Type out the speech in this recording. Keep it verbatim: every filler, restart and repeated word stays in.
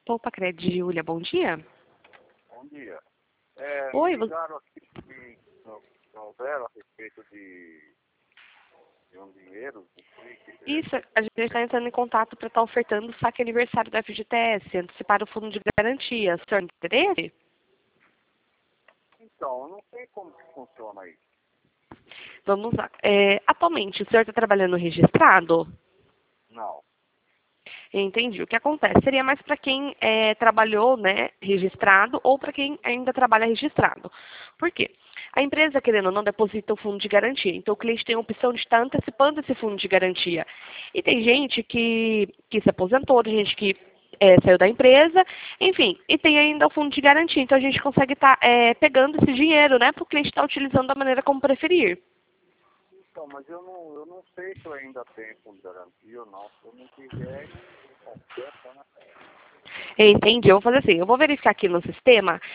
Poupa Cred, Júlia, bom dia. Bom dia. É, Oi, me ligaram aqui que não, não deram a respeito de, de um dinheiro, não sei o que é. Isso, a gente está entrando em contato para estar ofertando o saque aniversário da F G T S, antecipar o fundo de garantia. O senhor tem interesse? Então, eu não sei como que funciona isso. Vamos lá. É, atualmente, o senhor está trabalhando registrado? Não. Entendi. O que acontece? Seria mais para quem é, trabalhou, né, registrado ou para quem ainda trabalha registrado. Por quê? A empresa, querendo ou não, deposita o fundo de garantia. Então, o cliente tem a opção de estar antecipando esse fundo de garantia. E tem gente que, que se aposentou, tem gente que é, saiu da empresa, enfim, e tem ainda o fundo de garantia. Então, a gente consegue estar é, pegando esse dinheiro, né, para o cliente estar utilizando da maneira como preferir. Então, mas eu não, eu não sei se eu ainda tenho fundo de garantia ou não. Se eu não quiser, eu confesso, né? Entendi. Eu vou fazer assim, eu vou verificar aqui no sistema